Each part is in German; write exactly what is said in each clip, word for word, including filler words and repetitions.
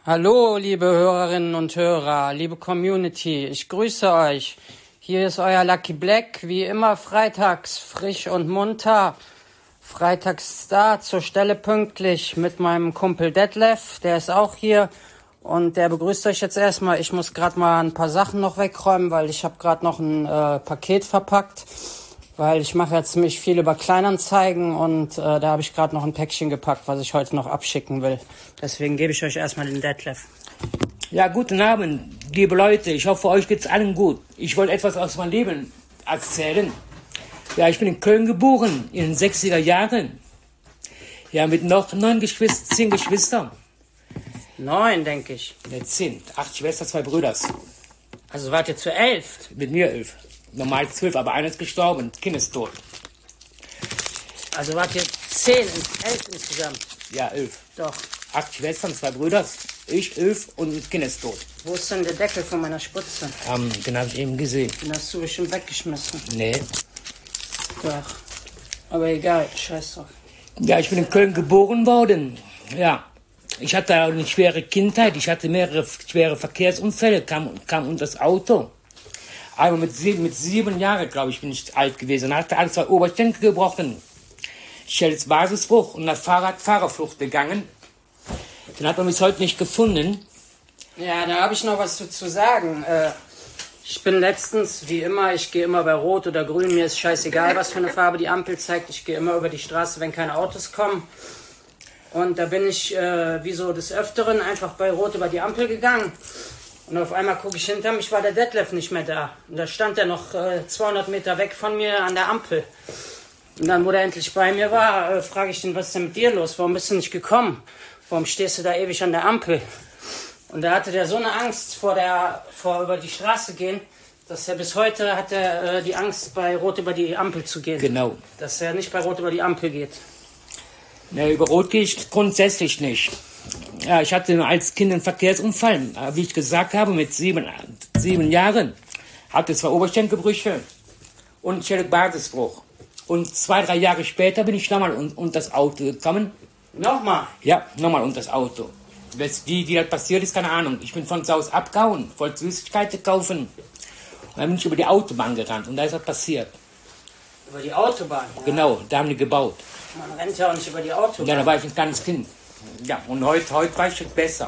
Hallo, liebe Hörerinnen und Hörer, liebe Community, ich grüße euch. Hier ist euer Lucky Black, wie immer freitags frisch und munter. Freitags da, zur Stelle pünktlich mit meinem Kumpel Detlef, der ist auch hier und der begrüßt euch jetzt erstmal. Ich muss gerade mal ein paar Sachen noch wegräumen, weil ich habe gerade noch ein äh, Paket verpackt, weil ich mache ja ziemlich viel über Kleinanzeigen und äh, da habe ich gerade noch ein Päckchen gepackt, was ich heute noch abschicken will. Deswegen gebe ich euch erstmal den Detlef. Ja, guten Abend, liebe Leute. Ich hoffe, euch geht's allen gut. Ich wollte etwas aus meinem Leben erzählen. Ja, ich bin in Köln geboren, in den sechziger Jahren. Ja, mit noch neun Geschwister, zehn Geschwistern. Neun, denke ich. Ne, zehn. Acht Schwestern, zwei Brüder. Also wart ihr zu elf? Mit mir elf. Normal zwölf, aber einer ist gestorben, das Kind ist tot. Also wart ihr zehn, elf insgesamt? Ja, elf. Doch. Acht Schwestern, zwei Brüder, ich elf und das Kind ist tot. Wo ist denn der Deckel von meiner Spritze? Ähm, den habe ich eben gesehen. Den hast du bestimmt weggeschmissen. Nee. Doch. Aber egal, scheiß drauf. Ja, ich bin in Köln geboren worden. Ja. Ich hatte eine schwere Kindheit. Ich hatte mehrere schwere Verkehrsunfälle, kam, kam unter das Auto. Einmal mit sieben, mit sieben Jahren, glaube ich, bin ich alt gewesen. Dann hatte alle zwei Oberschenkel gebrochen. Schädelsbasisbruch und das Fahrrad Fahrerflucht gegangen. Den hat man bis heute nicht gefunden. Ja, da habe ich noch was zu, zu sagen. Äh, ich bin letztens, wie immer, ich gehe immer bei Rot oder Grün. Mir ist scheißegal, was für eine Farbe die Ampel zeigt. Ich gehe immer über die Straße, wenn keine Autos kommen. Und da bin ich, äh, wie so des Öfteren, einfach bei Rot über die Ampel gegangen. Und auf einmal gucke ich hinter mich, war der Detlef nicht mehr da. Und da stand er noch äh, zweihundert Meter weg von mir an der Ampel. Und dann, wo der endlich bei mir war, äh, frage ich ihn, was ist denn mit dir los? Warum bist du nicht gekommen? Warum stehst du da ewig an der Ampel? Und da hatte der so eine Angst vor der, vor über die Straße gehen, dass er bis heute hat er äh, die Angst, bei Rot über die Ampel zu gehen. Genau. Dass er nicht bei Rot über die Ampel geht. Ne, über Rot gehe ich grundsätzlich nicht. Ja, ich hatte als Kind einen Verkehrsunfall, wie ich gesagt habe, mit sieben, sieben Jahren. Hatte zwei Oberschenkelbrüche und Schädelbasisbruch. Und zwei, drei Jahre später bin ich nochmal unter un das Auto gekommen. Nochmal? Ja, nochmal unter das Auto. Wie, wie das passiert ist, keine Ahnung. Ich bin von Haus abgehauen, wollte Süßigkeiten kaufen. Und dann bin ich über die Autobahn gerannt und da ist das passiert. Über die Autobahn? Ja. Genau, da haben die gebaut. Man rennt ja auch nicht über die Autobahn. Ja, da war ich ein kleines Kind. Ja, und heute, heute weiß ich es besser.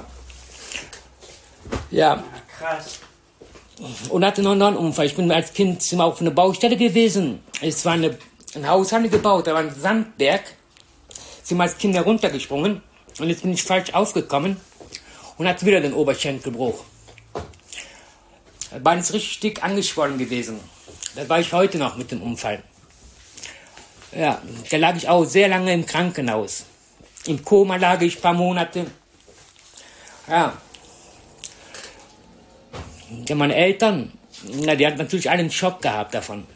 Ja. Ja, krass. Und hatte noch einen Unfall. Ich bin als Kind auf einer Baustelle gewesen. Es war eine, ein Haus haben die gebaut, da war ein Sandberg. Sind wir als Kinder runtergesprungen und jetzt bin ich falsch aufgekommen und hatte wieder den Oberschenkelbruch. Das Bein ist richtig dick angeschwollen gewesen. Da war ich heute noch mit dem Unfall. Ja, da lag ich auch sehr lange im Krankenhaus. Im Koma lag ich ein paar Monate. Ja. Ja, meine Eltern, na, die hatten natürlich alle einen Schock gehabt davon.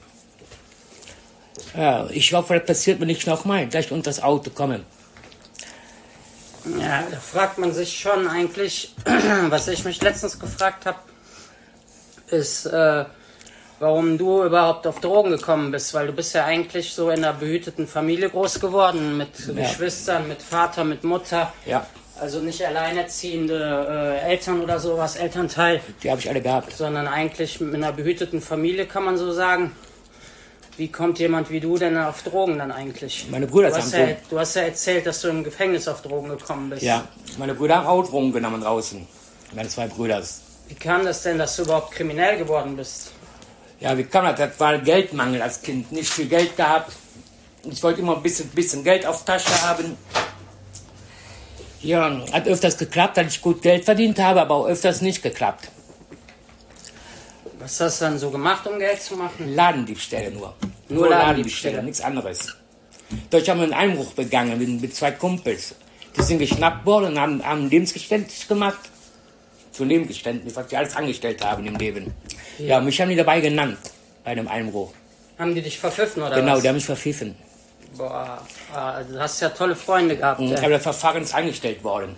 Ja, ich hoffe, das passiert mir nicht nochmal, dass ich unter das Auto komme. Ja, da fragt man sich schon eigentlich, was ich mich letztens gefragt habe, ist, äh, warum du überhaupt auf Drogen gekommen bist, weil du bist ja eigentlich so in einer behüteten Familie groß geworden, mit ja. Geschwistern, mit Vater, mit Mutter. Ja. Also nicht alleinerziehende äh, Eltern oder sowas, Elternteil. Die habe ich alle gehabt. Sondern eigentlich mit einer behüteten Familie, kann man so sagen. Wie kommt jemand wie du denn auf Drogen dann eigentlich? Meine Brüder du haben hast ja, Du hast ja erzählt, dass du im Gefängnis auf Drogen gekommen bist. Ja, meine Brüder haben auch Drogen genommen draußen. Meine zwei Brüder. Wie kam das denn, dass du überhaupt kriminell geworden bist? Ja, wie kam das? Das war Geldmangel als Kind. Nicht viel Geld gehabt. Ich wollte immer ein bisschen, bisschen Geld auf Tasche haben. Ja, hat öfters geklappt, dass ich gut Geld verdient habe, aber auch öfters nicht geklappt. Was hast du dann so gemacht, um Geld zu machen? Ladendiebstähle nur. Nur, nur Ladendiebstähle, nichts anderes. Dort haben wir einen Einbruch begangen mit, mit zwei Kumpels. Die sind geschnappt worden und haben, haben ein Lebensgeständnis gemacht. Zu Lebensgeständnis, was sie alles angestellt haben im Leben. Ja. Ja, mich haben die dabei genannt, bei einem Einbruch. Haben die dich verpfiffen oder genau, was? Die haben mich verpfiffen. Boah, also du hast ja tolle Freunde gehabt. Und aber das Verfahren ist eingestellt worden.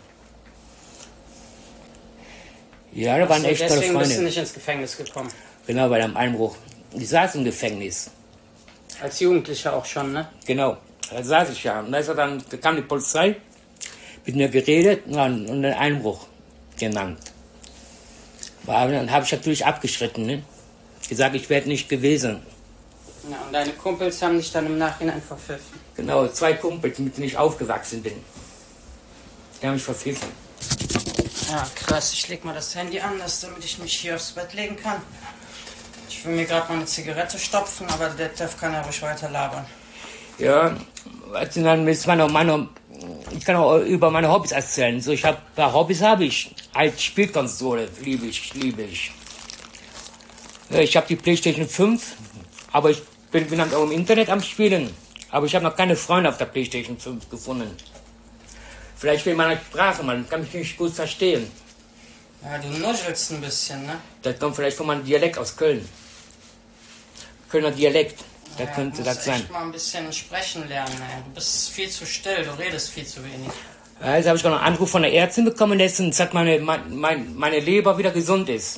Ja, da waren so, echt tolle Freunde. Deswegen bist du nicht ins Gefängnis gekommen. Genau, bei dem Einbruch. Ich saß im Gefängnis. Als Jugendlicher auch schon, ne? Genau, da saß ich ja. Und da, ist er dann, da kam die Polizei, mit mir geredet und, und ein Einbruch. genannt. Aber dann habe ich natürlich abgeschritten, ne? Gesagt, ich werde nicht gewesen. Ja, und deine Kumpels haben dich dann im Nachhinein verpfiffen. Genau, zwei Kumpels, mit denen ich aufgewachsen bin. Die haben mich verpfiffen. Ja, krass. Ich leg mal das Handy an, dass, damit ich mich hier aufs Bett legen kann. Ich will mir gerade mal eine Zigarette stopfen, aber der Detlef kann ja ruhig weiter labern. Ja, also dann ist meine, meine, ich kann auch über meine Hobbys erzählen. So, ich habe, Hobbys habe ich. Als Spielkonsole liebe ich, liebe ich. Ich habe die PlayStation fünf, aber ich bin, bin auch im Internet am Spielen. Aber ich habe noch keine Freunde auf der PlayStation fünf gefunden. Vielleicht wegen meiner Sprache, man kann mich nicht gut verstehen. Ja, du nuschelst ein bisschen, ne? Das kommt vielleicht von meinem Dialekt aus Köln. Kölner Dialekt, das ja, könnte das sein. Du musst echt mal ein bisschen sprechen lernen, ey. Du bist viel zu still, du redest viel zu wenig. Ja, jetzt habe ich gerade noch einen Anruf von der Ärztin bekommen, dass sagt meine, meine, meine Leber wieder gesund ist.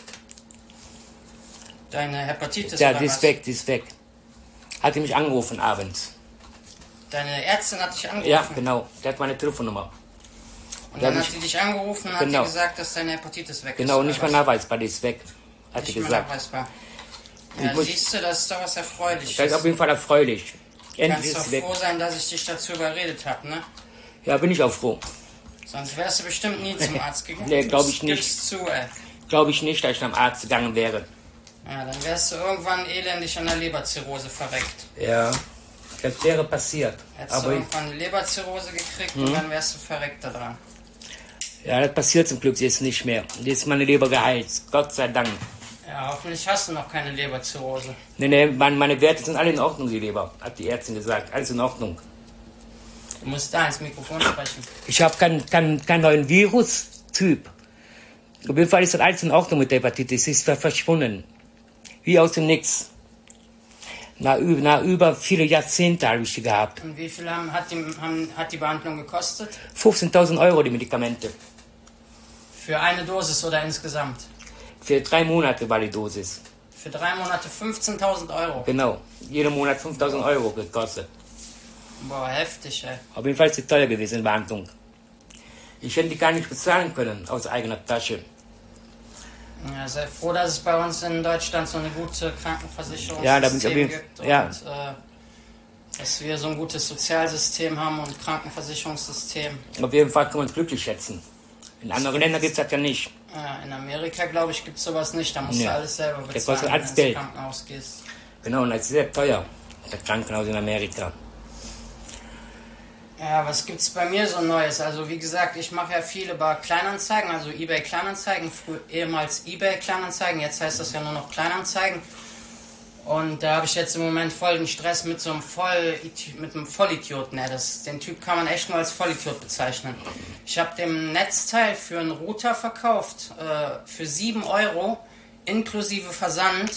Deine Hepatitis Ja, oder die ist was? weg, die ist weg. Hat die mich angerufen abends. Deine Ärztin hat dich angerufen? Ja, genau. Die hat meine Telefonnummer. Und Die dann hat hat mich- sie dich angerufen und Genau. hat dir gesagt, dass deine Hepatitis weg ist. Genau, oder nicht mehr was? nachweisbar, die ist weg. Hat Nicht sie mehr gesagt. nachweisbar. Ich Ja, muss- siehst du, das ist doch was Erfreuliches. Das ist auf jeden Fall erfreulich. Endlich Kannst ist doch sie weg. froh sein, dass ich dich dazu überredet habe, ne? Ja, bin ich auch froh. Sonst wärst du bestimmt nie zum Arzt gegangen. Nee, glaub ich Gib's- nicht. Gib's zu, ey. Glaube ich nicht, dass ich zum Arzt gegangen wäre. Ja, dann wärst du irgendwann elendig an der Leberzirrhose verreckt. Ja, das wäre passiert. Hättest du Aber ich, irgendwann eine Leberzirrhose gekriegt Mhm. und dann wärst du verreckt da dran. ja, das passiert zum Glück jetzt nicht mehr. Jetzt ist meine Leber geheilt. Gott sei Dank. Ja, hoffentlich hast du noch keine Leberzirrhose. Nee, nee, meine, meine Werte sind alle in Ordnung, die Leber, hat die Ärztin gesagt. Alles in Ordnung. Du musst da ins Mikrofon sprechen. Ich habe keinen kein, kein neuen Virus-Typ. Auf jeden Fall ist das alles in Ordnung mit der Hepatitis. Sie ist verschwunden. Wie aus dem Nix. Nach, ü- nach über viele Jahrzehnte habe ich die gehabt. Und wie viel haben, hat, die, haben, hat die Behandlung gekostet? fünfzehntausend Euro die Medikamente. Für eine Dosis oder insgesamt? Für drei Monate war die Dosis. Für drei Monate fünfzehntausend Euro. Genau. Jeden Monat fünftausend Euro gekostet. Boah, heftig, ey. Auf jeden Fall ist sie teuer gewesen, die Behandlung. Ich hätte die gar nicht bezahlen können aus eigener Tasche. Ja, sei froh, dass es bei uns in Deutschland so eine gute Krankenversicherung Ja, da bin ich auf jeden- gibt und ja. äh, dass wir so ein gutes Sozialsystem haben und Krankenversicherungssystem. Auf jeden Fall kann man uns glücklich schätzen. In anderen Ländern gibt es das ja nicht. Ja, in Amerika, glaube ich, gibt es sowas nicht. Da musst du Ja. alles selber Das bezahlen, kostet wenn du alles ins Geld. Krankenhaus gehst. Genau, und das ist sehr teuer. Das Krankenhaus in Amerika. Ja, was gibt's bei mir so Neues? Also wie gesagt, ich mache ja viel über Kleinanzeigen, also eBay Kleinanzeigen, früher ehemals eBay Kleinanzeigen, jetzt heißt das ja nur noch Kleinanzeigen. Und da habe ich jetzt im Moment voll den Stress mit so einem Voll mit einem Vollidioten. Ja, das, den Typ kann man echt nur als Vollidiot bezeichnen. Ich habe dem Netzteil für einen Router verkauft, äh, für sieben Euro, inklusive Versand.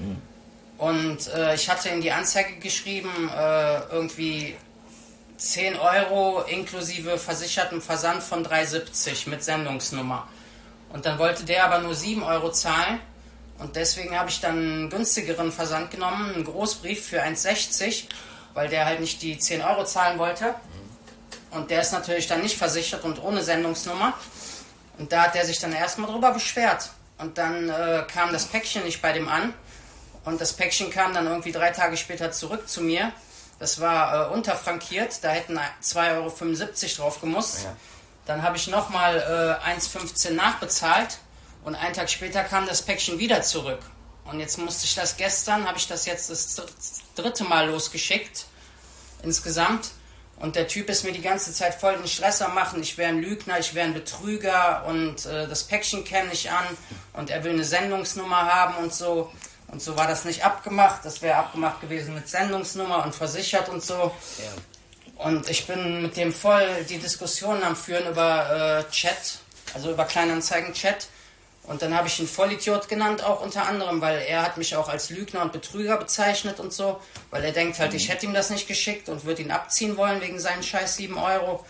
Und äh, ich hatte in die Anzeige geschrieben, äh, irgendwie zehn Euro inklusive versichertem Versand von drei siebzig mit Sendungsnummer. Und dann wollte der aber nur sieben Euro zahlen. Und deswegen habe ich dann einen günstigeren Versand genommen, einen Großbrief für eins sechzig, weil der halt nicht die zehn Euro zahlen wollte. Und der ist natürlich dann nicht versichert und ohne Sendungsnummer. Und da hat der sich dann erstmal drüber beschwert. Und dann äh, kam das Päckchen nicht bei dem an. Und das Päckchen kam dann irgendwie drei Tage später zurück zu mir. Das war äh, unterfrankiert, da hätten zwei Euro fünfundsiebzig drauf gemusst. Ja. Dann habe ich nochmal äh, eins fünfzehn nachbezahlt und einen Tag später kam das Päckchen wieder zurück. Und jetzt musste ich das gestern, habe ich das jetzt das dritte Mal losgeschickt insgesamt. Und der Typ ist mir die ganze Zeit voll den Stress am machen. Ich wäre ein Lügner, ich wäre ein Betrüger und äh, das Päckchen kenne ich an und er will eine Sendungsnummer haben und so. Und so war das nicht abgemacht. Das wäre abgemacht gewesen mit Sendungsnummer und versichert und so. Ja. Und ich bin mit dem voll die Diskussionen am Führen über äh, Chat, also über Kleinanzeigen-Chat. Und dann habe ich ihn Vollidiot genannt, auch unter anderem, weil er hat mich auch als Lügner und Betrüger bezeichnet und so. Weil er denkt halt, ich hätte ihm das nicht geschickt und würde ihn abziehen wollen wegen seinen scheiß sieben Euro.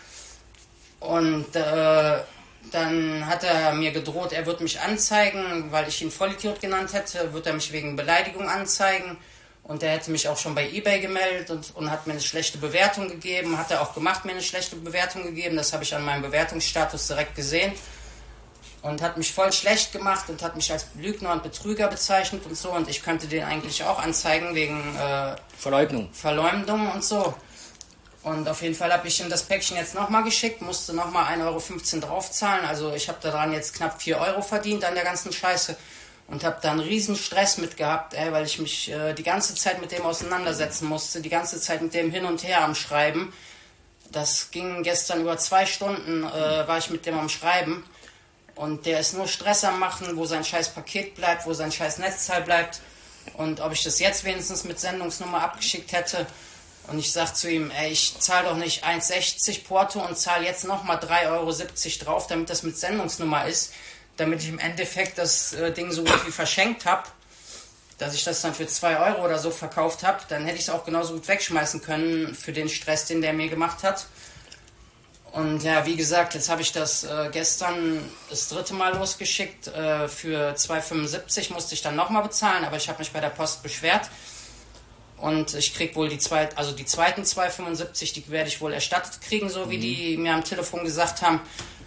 Und äh, dann hat er mir gedroht, er wird mich anzeigen, weil ich ihn Vollidiot genannt hätte, wird er mich wegen Beleidigung anzeigen. Und er hätte mich auch schon bei eBay gemeldet und, und hat mir eine schlechte Bewertung gegeben. Hat er auch gemacht, mir eine schlechte Bewertung gegeben. Das habe ich an meinem Bewertungsstatus direkt gesehen. und hat mich voll schlecht gemacht und hat mich als Lügner und Betrüger bezeichnet und so. Und ich könnte den eigentlich auch anzeigen wegen äh, Verleugnung. Verleumdung und so. Und auf jeden Fall habe ich ihm das Päckchen jetzt nochmal geschickt, musste nochmal ein Euro fünfzehn draufzahlen. Also ich habe daran jetzt knapp vier Euro verdient an der ganzen Scheiße. Und habe da einen riesen Stress mit gehabt, ey, weil ich mich äh, die ganze Zeit mit dem auseinandersetzen musste, die ganze Zeit mit dem hin und her am Schreiben. Das ging gestern über zwei Stunden, äh, war ich mit dem am Schreiben. Und der ist nur Stress am Machen, wo sein scheiß Paket bleibt, wo sein scheiß Netzteil bleibt. Und ob ich das jetzt wenigstens mit Sendungsnummer abgeschickt hätte. Und ich sag zu ihm, ey, ich zahle doch nicht eins sechzig Porto und zahle jetzt nochmal drei Euro siebzig drauf, damit das mit Sendungsnummer ist. Damit ich im Endeffekt das äh, Ding so gut wie verschenkt habe, dass ich das dann für zwei Euro oder so verkauft habe, dann hätte ich es auch genauso gut wegschmeißen können für den Stress, den der mir gemacht hat. Und ja, wie gesagt, jetzt habe ich das äh, gestern das dritte Mal losgeschickt. Äh, für zwei Euro fünfundsiebzig musste ich dann nochmal bezahlen, aber ich habe mich bei der Post beschwert. Und ich krieg wohl die zweiten, also die zweiten zwei Euro fünfundsiebzig, die werde ich wohl erstattet kriegen, so wie mhm. die mir am Telefon gesagt haben.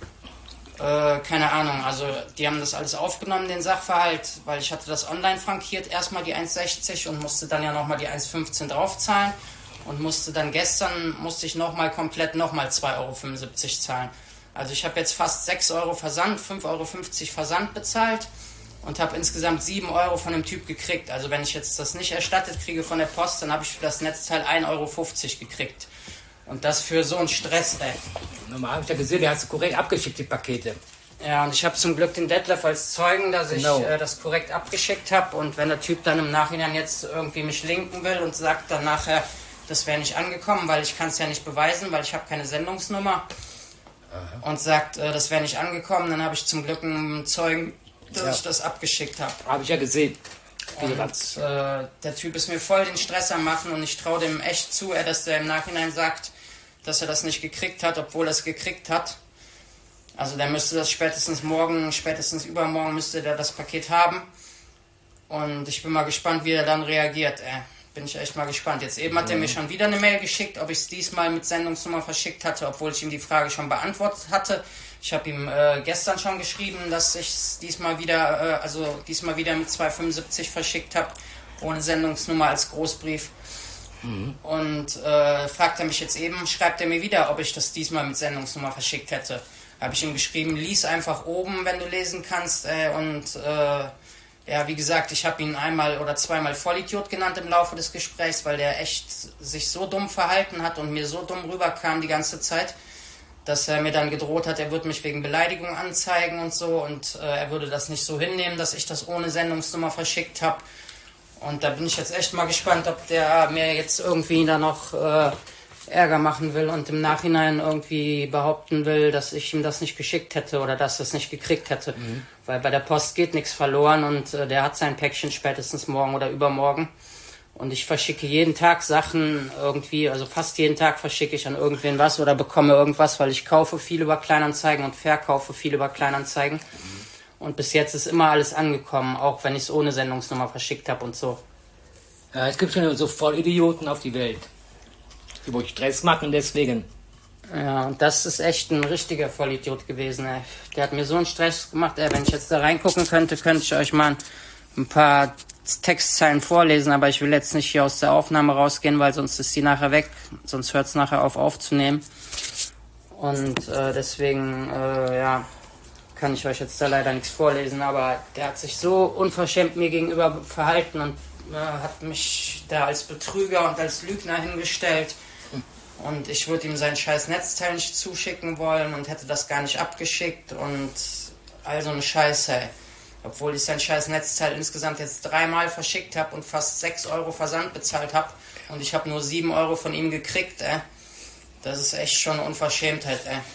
Äh, keine Ahnung, also die haben das alles aufgenommen, den Sachverhalt, weil ich hatte das online frankiert, erstmal die eins sechzig und musste dann ja nochmal die eins fünfzehn draufzahlen und musste dann gestern, musste ich nochmal komplett nochmal zwei Euro fünfundsiebzig zahlen. Also ich habe jetzt fast sechs Euro Versand, fünf Euro fünfzig Versand bezahlt und habe insgesamt sieben Euro von dem Typ gekriegt. Also wenn ich jetzt das nicht erstattet kriege von der Post, dann habe ich für das Netzteil ein Euro fünfzig gekriegt. Und das für so einen Stress, ey. Normal habe ich ja gesehen, der hast du korrekt abgeschickt, die Pakete. Ja, und ich habe zum Glück den Detlef als Zeugen, dass ich genau. äh, das korrekt abgeschickt habe. Und wenn der Typ dann im Nachhinein jetzt irgendwie mich linken will und sagt dann nachher, das wäre nicht angekommen, weil ich kann es ja nicht beweisen, weil ich habe keine Sendungsnummer. Aha. Und sagt, äh, das wäre nicht angekommen, dann habe ich zum Glück einen Zeugen, dass ja. ich das abgeschickt habe. Habe ich ja gesehen. Und äh, der Typ ist mir voll den Stress am Machen und ich traue dem echt zu, äh, dass der im Nachhinein sagt, dass er das nicht gekriegt hat, obwohl er es gekriegt hat. Also der müsste das spätestens morgen, spätestens übermorgen müsste der das Paket haben. Und ich bin mal gespannt, wie er dann reagiert. Äh, bin ich echt mal gespannt. Jetzt eben hat er mir schon wieder eine Mail geschickt, ob ich es diesmal mit Sendungsnummer verschickt hatte, obwohl ich ihm die Frage schon beantwortet hatte. Ich habe ihm äh, gestern schon geschrieben, dass ich es diesmal wieder, äh, also diesmal wieder mit zwei Euro fünfundsiebzig verschickt habe, ohne Sendungsnummer als Großbrief. Mhm. Und äh, fragt er mich jetzt eben, schreibt er mir wieder, ob ich das diesmal mit Sendungsnummer verschickt hätte. Habe ich ihm geschrieben, lies einfach oben, wenn du lesen kannst. Äh, und äh, ja, wie gesagt, ich habe ihn einmal oder zweimal Vollidiot genannt im Laufe des Gesprächs, weil der echt sich so dumm verhalten hat und mir so dumm rüberkam die ganze Zeit, dass er mir dann gedroht hat, er würde mich wegen Beleidigung anzeigen und so. Und äh, er würde das nicht so hinnehmen, dass ich das ohne Sendungsnummer verschickt habe. Und da bin ich jetzt echt mal gespannt, ob der mir jetzt irgendwie da noch äh, Ärger machen will und im Nachhinein irgendwie behaupten will, dass ich ihm das nicht geschickt hätte oder dass er es nicht gekriegt hätte. Mhm. Weil bei der Post geht nichts verloren und äh, der hat sein Päckchen spätestens morgen oder übermorgen. Und ich verschicke jeden Tag Sachen irgendwie, also fast jeden Tag verschicke ich an irgendwen was oder bekomme irgendwas, weil ich kaufe viel über Kleinanzeigen und verkaufe viel über Kleinanzeigen. Mhm. Und bis jetzt ist immer alles angekommen, auch wenn ich es ohne Sendungsnummer verschickt habe und so. Ja, es gibt schon so Vollidioten auf die Welt, die wohl Stress machen deswegen. Ja, und das ist echt ein richtiger Vollidiot gewesen, ey. Der hat mir so einen Stress gemacht, ey. Wenn ich jetzt da reingucken könnte, könnte ich euch mal ein paar Textzeilen vorlesen, aber ich will jetzt nicht hier aus der Aufnahme rausgehen, weil sonst ist die nachher weg, sonst hört es nachher auf aufzunehmen. Und äh, deswegen, äh, ja... kann ich euch jetzt da leider nichts vorlesen, aber der hat sich so unverschämt mir gegenüber verhalten und äh, hat mich da als Betrüger und als Lügner hingestellt und ich würde ihm sein scheiß Netzteil nicht zuschicken wollen und hätte das gar nicht abgeschickt und all so eine Scheiße, ey. Obwohl ich sein scheiß Netzteil insgesamt jetzt dreimal verschickt habe und fast sechs Euro Versand bezahlt habe und ich habe nur sieben Euro von ihm gekriegt, ey. Das ist echt schon eine Unverschämtheit, ey.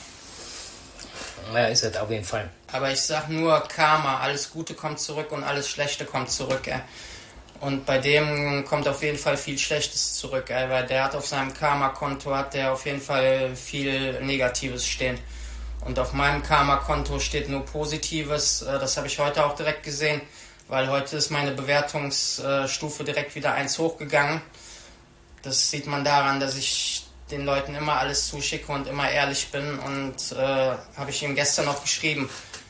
Ja, ist das auf jeden Fall. Aber ich sag nur Karma, alles Gute kommt zurück und alles Schlechte kommt zurück, ey. Und bei dem kommt auf jeden Fall viel Schlechtes zurück, ey, weil der hat auf seinem Karma-Konto hat der auf jeden Fall viel Negatives stehen. Und auf meinem Karma-Konto steht nur Positives, das habe ich heute auch direkt gesehen, weil heute ist meine Bewertungsstufe direkt wieder eins hochgegangen. Das sieht man daran, dass ich den Leuten immer alles zuschicke und immer ehrlich bin und äh, habe ich ihm gestern noch geschrieben,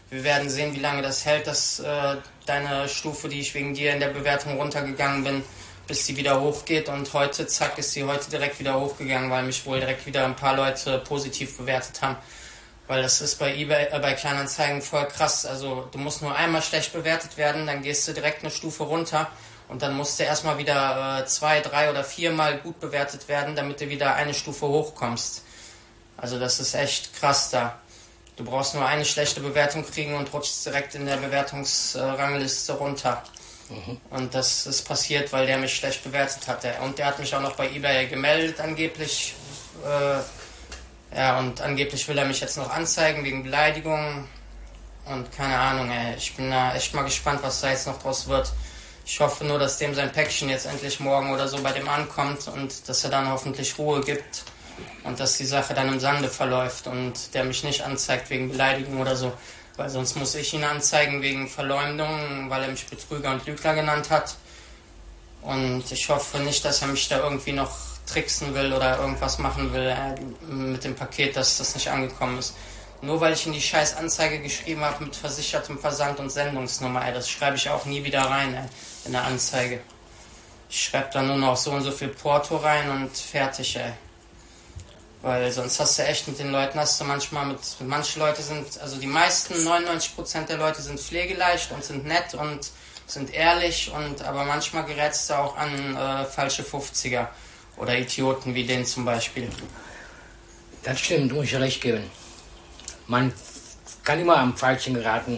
Wir werden sehen, wie lange das hält, dass äh, deine Stufe, die ich wegen dir in der Bewertung runtergegangen bin, bis sie wieder hochgeht. Und heute, zack, ist sie heute direkt wieder hochgegangen, weil mich wohl direkt wieder ein paar Leute positiv bewertet haben. Weil das ist bei eBay, äh, bei Kleinanzeigen voll krass. Also du musst nur einmal schlecht bewertet werden, dann gehst du direkt eine Stufe runter. Und dann musst du erstmal wieder äh, zwei, drei oder viermal gut bewertet werden, damit du wieder eine Stufe hochkommst. Also das ist echt krass da. Du brauchst nur eine schlechte Bewertung kriegen und rutschst direkt in der Bewertungsrangliste runter. Mhm. Und das ist passiert, weil der mich schlecht bewertet hat. Und der hat mich auch noch bei eBay gemeldet angeblich. Äh, ja, und angeblich will er mich jetzt noch anzeigen wegen Beleidigung. Und keine Ahnung, ey. Ich bin da echt mal gespannt, was da jetzt noch draus wird. Ich hoffe nur, dass dem sein Päckchen jetzt endlich morgen oder so bei dem ankommt und dass er dann hoffentlich Ruhe gibt. Und dass die Sache dann im Sande verläuft und der mich nicht anzeigt wegen Beleidigung oder so. Weil sonst muss ich ihn anzeigen wegen Verleumdung, weil er mich Betrüger und Lügner genannt hat. Und ich hoffe nicht, dass er mich da irgendwie noch tricksen will oder irgendwas machen will äh, mit dem Paket, dass das nicht angekommen ist. Nur weil ich in die scheiß Anzeige geschrieben habe mit versichertem Versand und Sendungsnummer, ey, das schreibe ich auch nie wieder rein, ey, in der Anzeige. Ich schreibe da nur noch so und so viel Porto rein und fertig, ey. Weil sonst hast du echt mit den Leuten, hast du manchmal mit, manche Leute sind, also die meisten, neunundneunzig Prozent der Leute sind pflegeleicht und sind nett und sind ehrlich, und aber manchmal gerätst du auch an äh, falsche fünfziger oder Idioten wie den zum Beispiel. Das stimmt, muss ich recht geben. Man kann immer am Falschen geraten.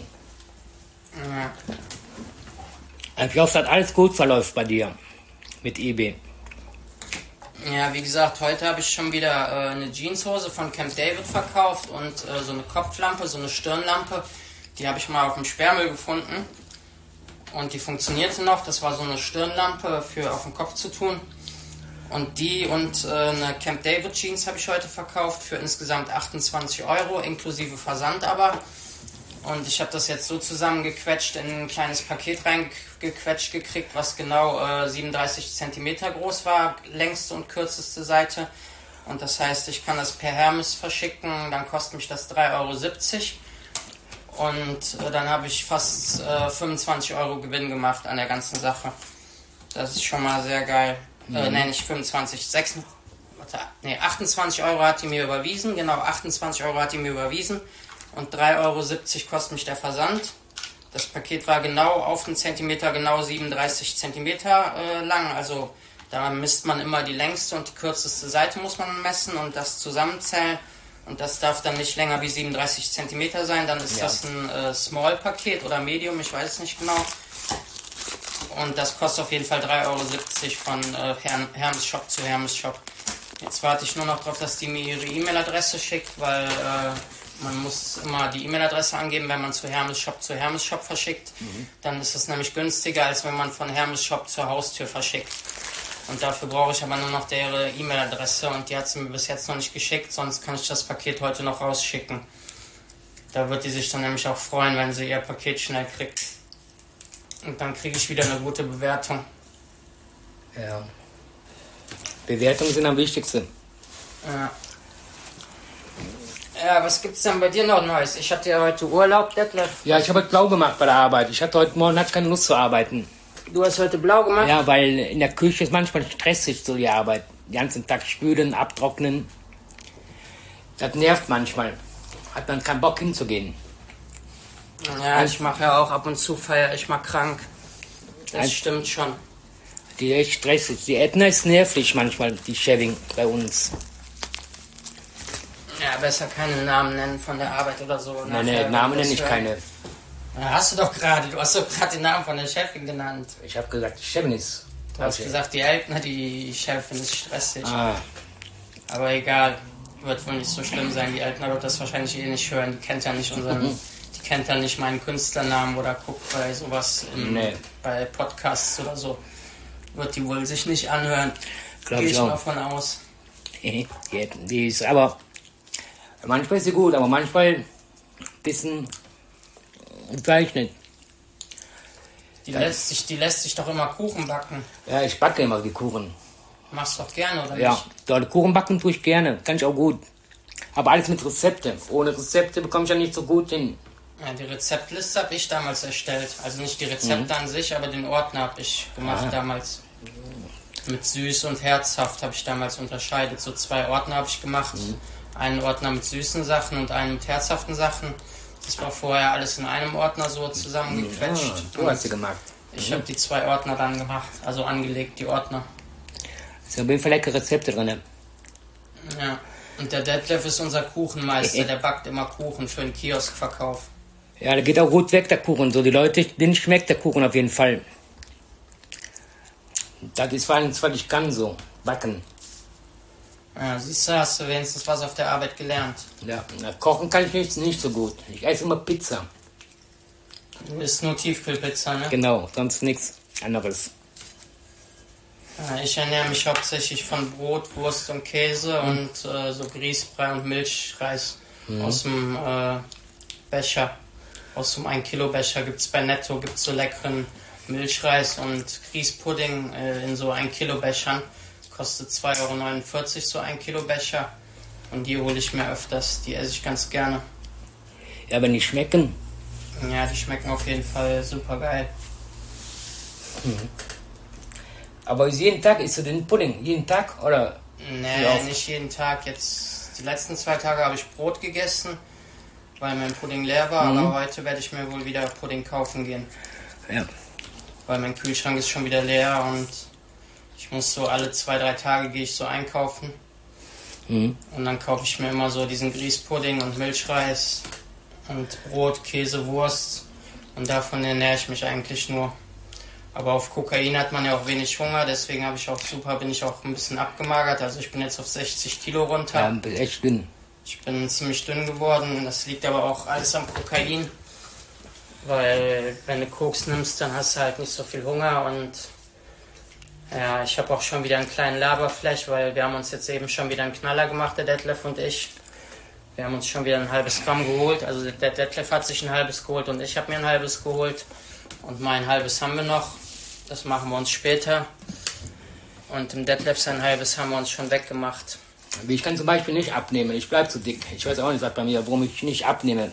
Ja. Ich hoffe, dass alles gut verläuft bei dir mit eBay. Ja, wie gesagt, heute habe ich schon wieder äh, eine Jeanshose von Camp David verkauft und äh, so eine Kopflampe, so eine Stirnlampe. Die habe ich mal auf dem Sperrmüll gefunden und die funktionierte noch. Das war so eine Stirnlampe für auf den Kopf zu tun. Und die und äh, eine Camp David Jeans habe ich heute verkauft für insgesamt achtundzwanzig Euro, inklusive Versand aber. Und ich habe das jetzt so zusammengequetscht, in ein kleines Paket reingequetscht gekriegt, was genau äh, siebenunddreißig Zentimeter groß war, längste und kürzeste Seite. Und das heißt, ich kann das per Hermes verschicken, dann kostet mich das drei Euro siebzig. Und äh, dann habe ich fast äh, fünfundzwanzig Euro Gewinn gemacht an der ganzen Sache. Das ist schon mal sehr geil. Mhm. Äh, nee, nicht fünfundzwanzig, sechs, warte, nee, achtundzwanzig Euro hat die mir überwiesen, genau achtundzwanzig Euro hat die mir überwiesen. Und drei Euro siebzig kostet mich der Versand. Das Paket war genau auf den Zentimeter, genau siebenunddreißig Zentimeter äh, lang. Also da misst man immer die längste und die kürzeste Seite muss man messen und das zusammenzählen. Und das darf dann nicht länger wie siebenunddreißig Zentimeter sein. Dann ist ja. das ein äh, Small-Paket oder Medium, ich weiß es nicht genau. Und das kostet auf jeden Fall drei Euro siebzig von äh, Hermes Shop zu Hermes Shop. Jetzt warte ich nur noch darauf, dass die mir ihre E-Mail-Adresse schickt, weil... Äh, Man muss immer die E-Mail-Adresse angeben, wenn man zu Hermes Shop zu Hermes Shop verschickt. Mhm. Dann ist es nämlich günstiger, als wenn man von Hermes Shop zur Haustür verschickt. Und dafür brauche ich aber nur noch deren E-Mail-Adresse und die hat sie mir bis jetzt noch nicht geschickt, sonst kann ich das Paket heute noch rausschicken. Da wird die sich dann nämlich auch freuen, wenn sie ihr Paket schnell kriegt. Und dann kriege ich wieder eine gute Bewertung. Ja. Bewertungen sind am wichtigsten. Ja. Ja, was gibt's denn bei dir noch Neues? Ich hatte ja heute Urlaub, Detlef. Ja, ich habe heute blau gemacht bei der Arbeit. Ich hatte heute Morgen hatte keine Lust zu arbeiten. Du hast heute blau gemacht? Ja, weil in der Küche ist manchmal stressig so die Arbeit. Den ganzen Tag spülen, abtrocknen. Das nervt manchmal. Hat man keinen Bock hinzugehen. Ja, Ein, ich mache ja auch ab und zu feier ich mal krank. Das ein, stimmt schon. Die echt stressig. Die Ätna ist nervig manchmal, die Chefin bei uns. Ja, besser keine Namen nennen von der Arbeit oder so. Nein, nein, Namen nenne ich keine. Ja, hast du doch gerade, du hast doch gerade den Namen von der Chefin genannt. Ich habe gesagt, die Chefin ist... Du hast gesagt, die Eltner, die Chefin ist stressig. Ah. Aber egal, wird wohl nicht so schlimm sein. Die Eltner wird das wahrscheinlich eh nicht hören. Die kennt ja nicht unseren... Mhm. Die kennt ja nicht meinen Künstlernamen oder guckt bei sowas im, nee. bei Podcasts oder so. Wird die wohl sich nicht anhören. Gehe ich mal von aus. die, die ist aber... Manchmal ist sie gut, aber manchmal ein bisschen gezeichnet. Die lässt, sich, die lässt sich doch immer Kuchen backen. Ja, ich backe immer die Kuchen. Machst du doch gerne, oder ja, nicht? Ja, Kuchen backen tue ich gerne. Kann ich auch gut. Aber alles mit Rezepte. Ohne Rezepte bekomme ich ja nicht so gut hin. Ja, die Rezeptliste habe ich damals erstellt. Also nicht die Rezepte mhm. an sich, aber den Ordner habe ich gemacht ah. damals. Mit süß und herzhaft habe ich damals unterscheidet. So zwei Ordner habe ich gemacht. Mhm. Einen Ordner mit süßen Sachen und einen mit herzhaften Sachen. Das war vorher alles in einem Ordner so zusammengequetscht. Ja, du hast sie gemacht. Ich mhm. habe die zwei Ordner dann gemacht, also angelegt, die Ordner. Es sind auf jeden Fall leckere Rezepte drin. Ja, und der Detlef ist unser Kuchenmeister, der backt immer Kuchen für den Kioskverkauf. Ja, der geht auch gut weg, der Kuchen. So, die Leute, denen schmeckt der Kuchen auf jeden Fall. Das ist vor allem zwar nicht ganz so, backen. Ja, siehst du, hast du wenigstens was auf der Arbeit gelernt. Ja, na, kochen kann ich nicht, nicht so gut. Ich esse immer Pizza. Du isst nur Tiefkühlpizza, ne? Genau, sonst nichts anderes. Ja, ich ernähre mich hauptsächlich von Brot, Wurst und Käse mhm. und äh, so Grießbrei und Milchreis mhm. aus dem äh, Becher. Aus dem ein Kilo Becher gibt es bei Netto, gibt es so leckeren Milchreis und Grießpudding äh, in so ein Kilo Bechern. Kostet zwei Euro neunundvierzig so ein Kilo Becher. Und die hole ich mir öfters, die esse ich ganz gerne. Ja, wenn die schmecken? Ja, die schmecken auf jeden Fall super geil. Mhm. Aber jeden Tag isst du den Pudding? Jeden Tag? Oder? Nee, nicht jeden Tag. Jetzt die letzten zwei Tage habe ich Brot gegessen, weil mein Pudding leer war, mhm. aber heute werde ich mir wohl wieder Pudding kaufen gehen. Ja. Weil mein Kühlschrank ist schon wieder leer und ich muss so alle zwei, drei Tage gehe ich so einkaufen. Mhm. Und dann kaufe ich mir immer so diesen Grießpudding und Milchreis und Brot, Käse, Wurst. Und davon ernähre ich mich eigentlich nur. Aber auf Kokain hat man ja auch wenig Hunger, deswegen habe ich auch super, bin ich auch ein bisschen abgemagert. Also ich bin jetzt auf sechzig Kilo runter. Ja, bin echt dünn. Ich bin ziemlich dünn geworden. Das liegt aber auch alles am Kokain. Weil wenn du Koks nimmst, dann hast du halt nicht so viel Hunger und ja, ich habe auch schon wieder einen kleinen Laberflash, weil wir haben uns jetzt eben schon wieder einen Knaller gemacht, der Detlef und ich. Wir haben uns schon wieder ein halbes Gramm geholt. Also der Detlef hat sich ein halbes geholt und ich habe mir ein halbes geholt. Und mein halbes haben wir noch. Das machen wir uns später. Und im Detlef sein halbes haben wir uns schon weggemacht. Ich kann zum Beispiel nicht abnehmen. Ich bleibe zu dick. Ich weiß auch nicht, was bei mir, warum ich nicht abnehme.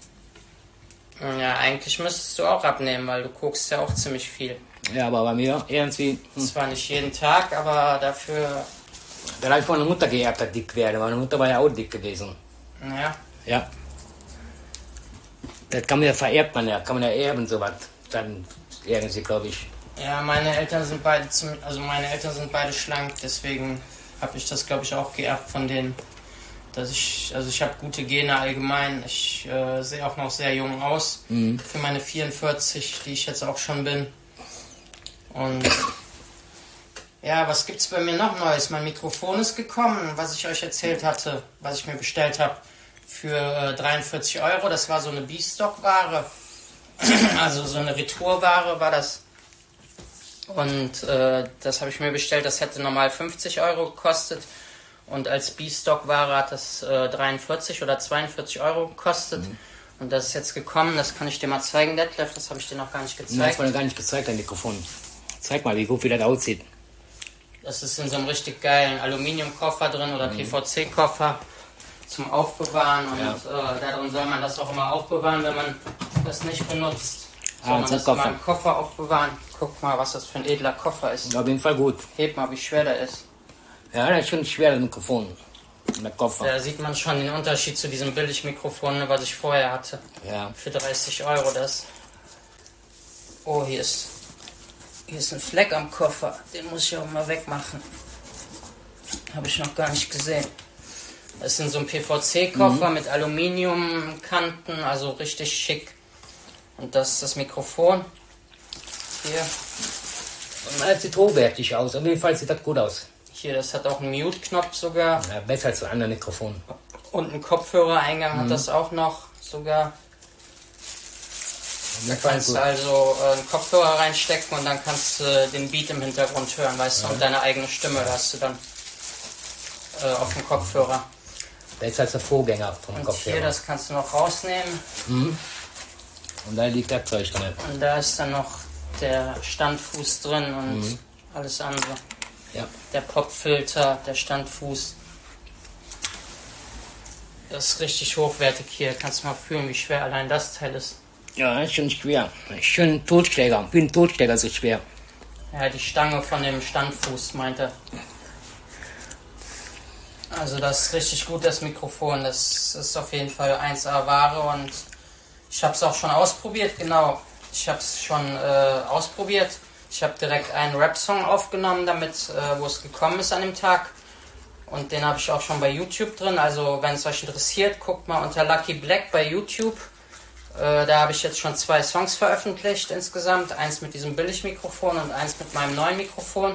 Ja, eigentlich müsstest du auch abnehmen, weil du guckst ja auch ziemlich viel. Ja, aber bei mir irgendwie... Hm. Zwar nicht jeden Tag, aber dafür... Da habe ich von meiner Mutter geerbt, dass ich dick werde. Meine Mutter war ja auch dick gewesen. Ja? Ja. Das kann man ja vererbt, man ja. Kann man ja erben, sowas. Dann irgendwie, glaube ich. Ja, meine Eltern sind beide zum, also meine Eltern sind beide schlank, deswegen habe ich das, glaube ich, auch geerbt von denen. Dass ich, also ich habe gute Gene allgemein. Ich äh, sehe auch noch sehr jung aus mhm. für meine vierundvierzig, die ich jetzt auch schon bin. Und ja, was gibt's bei mir noch Neues? Mein Mikrofon ist gekommen, was ich euch erzählt hatte, was ich mir bestellt habe für äh, dreiundvierzig Euro. Das war so eine B-Stock-Ware, also so eine Retourware war das. Und äh, das habe ich mir bestellt. Das hätte normal fünfzig Euro gekostet. Und als B-Stock-Ware hat das äh, dreiundvierzig oder zweiundvierzig Euro gekostet. Mhm. Und das ist jetzt gekommen, das kann ich dir mal zeigen, Detlef, das habe ich dir noch gar nicht gezeigt. Nein, das war noch gar nicht gezeigt, dein Mikrofon. Zeig mal, wie gut wie das aussieht. Das ist in so einem richtig geilen Aluminiumkoffer drin oder mhm. P V C-Koffer zum Aufbewahren. Und ja. äh, darin soll man das auch immer aufbewahren, wenn man das nicht benutzt. Soll ah, man das Koffer. Mal im Koffer aufbewahren. Guck mal, was das für ein edler Koffer ist. Auf jeden Fall gut. Heb mal, wie schwer der ist. Ja, das ist schon schwer, das Mikrofon. Der Koffer. Da sieht man schon den Unterschied zu diesem Billigmikrofon, was ich vorher hatte. Ja. Für dreißig Euro das. Oh, hier ist, hier ist ein Fleck am Koffer. Den muss ich auch mal wegmachen. Habe ich noch gar nicht gesehen. Das ist in so einem P V C-Koffer mhm. mit Aluminiumkanten, also richtig schick. Und das ist das Mikrofon. Hier. Und das sieht hochwertig aus. Auf jeden Fall sieht das gut aus. Hier, das hat auch einen Mute-Knopf sogar. Ja, besser als ein anderes Mikrofon. Und einen Kopfhörereingang mhm. hat das auch noch sogar. Da kannst du also äh, einen Kopfhörer reinstecken und dann kannst du äh, den Beat im Hintergrund hören, weißt ja. du, und deine eigene Stimme hörst du dann äh, auf dem Kopfhörer. Besser als der Vorgänger vom und Kopfhörer. Hier, das kannst du noch rausnehmen. Mhm. Und da liegt das Zeug drin. Und da ist dann noch der Standfuß drin und mhm. alles andere. Ja. Der Popfilter, der Standfuß. Das ist richtig hochwertig hier. Kannst du mal fühlen, wie schwer allein das Teil ist. Ja, ist schon schwer. Schön Totschläger, wie ein Totschläger so schwer. Ja, die Stange von dem Standfuß, meint er. Also das ist richtig gut, das Mikrofon. Das ist auf jeden Fall eins A Ware und ich habe es auch schon ausprobiert, genau. Ich habe es schon äh, ausprobiert. Ich habe direkt einen Rap-Song aufgenommen, damit, äh, wo es gekommen ist an dem Tag. Und den habe ich auch schon bei YouTube drin. Also wenn es euch interessiert, guckt mal unter Lucky Black bei YouTube. Äh, da habe ich jetzt schon zwei Songs veröffentlicht insgesamt. Eins mit diesem Billigmikrofon und eins mit meinem neuen Mikrofon.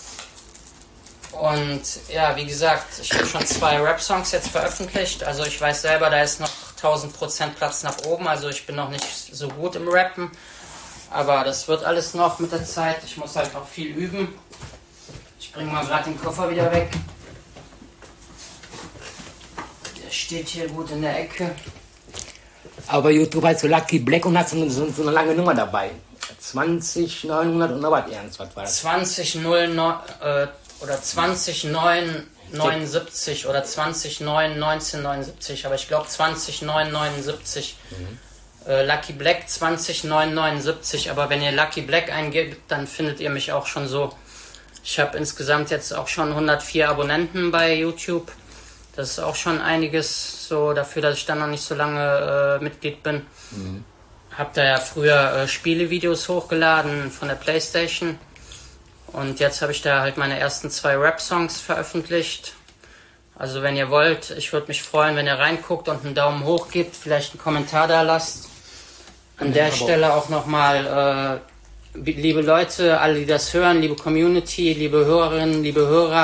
Und ja, wie gesagt, ich habe schon zwei Rap-Songs jetzt veröffentlicht. Also ich weiß selber, da ist noch tausend Prozent Platz nach oben. Also ich bin noch nicht so gut im Rappen. Aber das wird alles noch mit der Zeit. Ich muss halt auch viel üben. Ich bringe mal gerade den Koffer wieder weg. Der steht hier gut in der Ecke. Aber YouTube heißt so Lucky Black und hat so eine, so eine lange Nummer dabei. zwanzig neunhundert und noch was ernst, was war das? zwanzig null neun äh, oder zwanzig neun neunundsiebzig oder zwanzig neun neunzehnhundertneunundsiebzig, aber ich glaube zwanzig neun neunundsiebzig. Mhm. Äh, Lucky Black zwanzig neun neunundsiebzig, aber wenn ihr Lucky Black eingebt, dann findet ihr mich auch schon so. Ich habe insgesamt jetzt auch schon hundertvier Abonnenten bei YouTube. Das ist auch schon einiges, so dafür, dass ich dann noch nicht so lange äh, Mitglied bin. Mhm. Hab da ja früher äh, Spielevideos hochgeladen von der PlayStation. Und jetzt habe ich da halt meine ersten zwei Rap-Songs veröffentlicht. Also wenn ihr wollt, ich würde mich freuen, wenn ihr reinguckt und einen Daumen hoch gebt, vielleicht einen Kommentar da lasst. An ja, der Stelle auch nochmal, äh, liebe Leute, alle, die das hören, liebe Community, liebe Hörerinnen, liebe Hörer,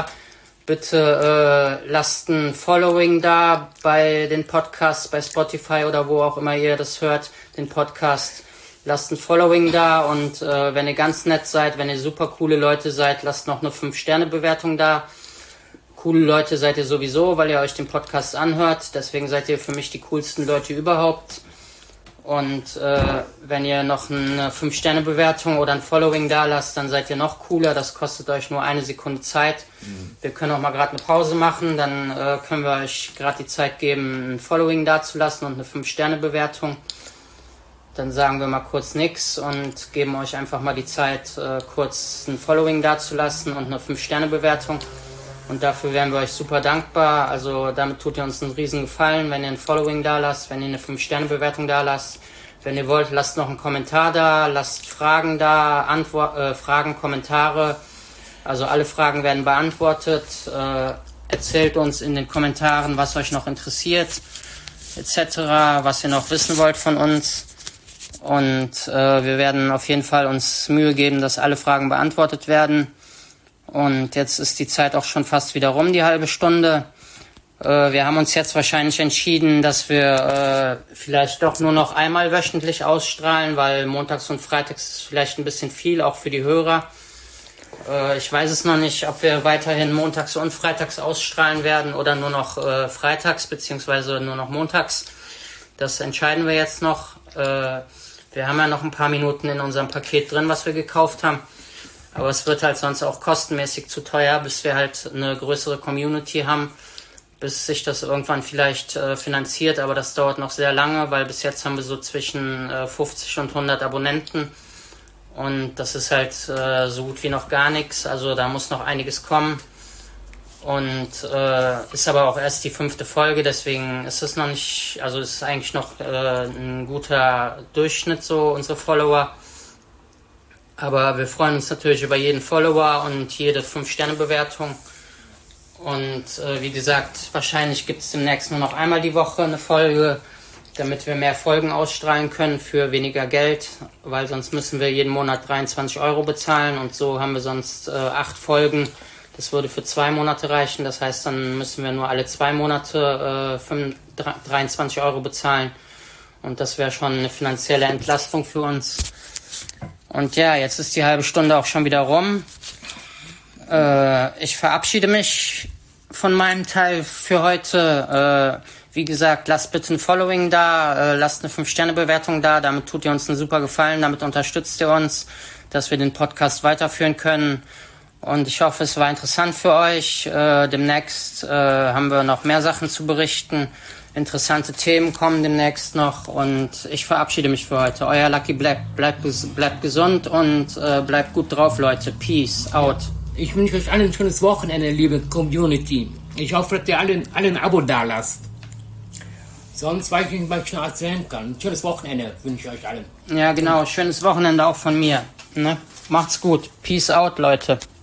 bitte äh, lasst ein Following da bei den Podcasts, bei Spotify oder wo auch immer ihr das hört, den Podcast. Lasst ein Following da und äh, wenn ihr ganz nett seid, wenn ihr super coole Leute seid, lasst noch eine fünf Sterne Bewertung da. Coole Leute seid ihr sowieso, weil ihr euch den Podcast anhört. Deswegen seid ihr für mich die coolsten Leute überhaupt. Und äh, wenn ihr noch eine fünf Sterne Bewertung oder ein Following da lasst, dann seid ihr noch cooler. Das kostet euch nur eine Sekunde Zeit. Mhm. Wir können auch mal gerade eine Pause machen. Dann äh, können wir euch gerade die Zeit geben, ein Following da zu lassen und eine fünf Sterne Bewertung. Dann sagen wir mal kurz nix und geben euch einfach mal die Zeit, äh, kurz ein Following dazulassen und eine fünf Sterne Bewertung. Und dafür wären wir euch super dankbar. Also damit tut ihr uns einen riesen Gefallen, wenn ihr ein Following da lasst, wenn ihr eine fünf Sterne Bewertung da lasst. Wenn ihr wollt, lasst noch einen Kommentar da, lasst Fragen da, Antwort, äh, Fragen, Kommentare. Also alle Fragen werden beantwortet. Äh, erzählt uns in den Kommentaren, was euch noch interessiert, et cetera, was ihr noch wissen wollt von uns. Und äh, wir werden auf jeden Fall uns Mühe geben, dass alle Fragen beantwortet werden. Und jetzt ist die Zeit auch schon fast wieder rum, die halbe Stunde. Äh, wir haben uns jetzt wahrscheinlich entschieden, dass wir äh, vielleicht doch nur noch einmal wöchentlich ausstrahlen, weil montags und freitags ist vielleicht ein bisschen viel, auch für die Hörer. Äh, ich weiß es noch nicht, ob wir weiterhin montags und freitags ausstrahlen werden oder nur noch äh, freitags beziehungsweise nur noch montags. Das entscheiden wir jetzt noch. Äh, Wir haben ja noch ein paar Minuten in unserem Paket drin, was wir gekauft haben. Aber es wird halt sonst auch kostenmäßig zu teuer, bis wir halt eine größere Community haben, bis sich das irgendwann vielleicht äh, finanziert. Aber das dauert noch sehr lange, weil bis jetzt haben wir so zwischen äh, fünfzig und hundert Abonnenten. Und das ist halt äh, so gut wie noch gar nichts. Also da muss noch einiges kommen. Und äh, ist aber auch erst die fünfte Folge, deswegen ist es noch nicht, also ist eigentlich noch äh, ein guter Durchschnitt, so unsere Follower. Aber wir freuen uns natürlich über jeden Follower und jede fünf Sterne Bewertung. Und äh, wie gesagt, wahrscheinlich gibt es demnächst nur noch einmal die Woche eine Folge, damit wir mehr Folgen ausstrahlen können für weniger Geld, weil sonst müssen wir jeden Monat dreiundzwanzig Euro bezahlen und so haben wir sonst äh, acht Folgen. Das würde für zwei Monate reichen, das heißt, dann müssen wir nur alle zwei Monate äh, dreiundzwanzig Euro bezahlen. Und das wäre schon eine finanzielle Entlastung für uns. Und ja, jetzt ist die halbe Stunde auch schon wieder rum. Äh, ich verabschiede mich von meinem Teil für heute. Äh, wie gesagt, lasst bitte ein Following da, äh, lasst eine fünf Sterne Bewertung da. Damit tut ihr uns einen super Gefallen, damit unterstützt ihr uns, dass wir den Podcast weiterführen können. Und ich hoffe, es war interessant für euch. Äh, demnächst äh, haben wir noch mehr Sachen zu berichten. Interessante Themen kommen demnächst noch und ich verabschiede mich für heute. Euer Lucky Black. Bleibt, bleibt gesund und äh, bleibt gut drauf, Leute. Peace out. Ich wünsche euch allen ein schönes Wochenende, liebe Community. Ich hoffe, dass ihr alle, alle ein Abo da lasst. Sonst weiß ich nicht, was ich noch erzählen kann. Ein schönes Wochenende wünsche ich euch allen. Ja, genau. Schönes Wochenende auch von mir. Ne? Macht's gut. Peace out, Leute.